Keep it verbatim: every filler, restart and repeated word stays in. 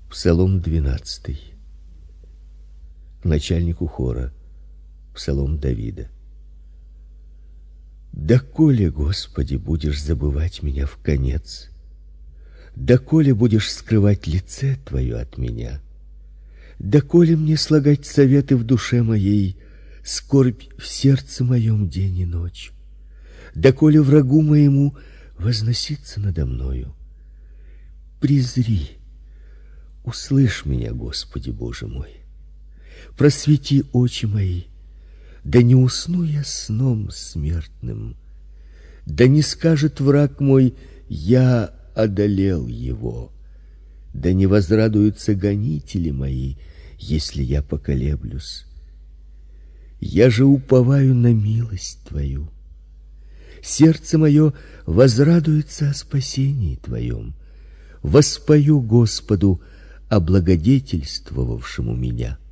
Псалом двенадцатый. Начальнику хора. Псалом Давида. Доколе, Господи, будешь забывать меня вконец? Доколе будешь скрывать лице Твое от меня? Доколе мне слагать советы в душе моей, скорбь в сердце моем день и ночь? Доколе врагу моему возноситься надо мною? Презри, услышь меня, Господи Боже мой. Просвети очи мои, да не усну я сном смертным. Да не скажет враг мой: я одолел его. Да не возрадуются гонители мои, если я поколеблюсь. Я же уповаю на милость Твою. Сердце мое возрадуется о спасении Твоем. Воспою Господу, облагодетельствовавшему меня.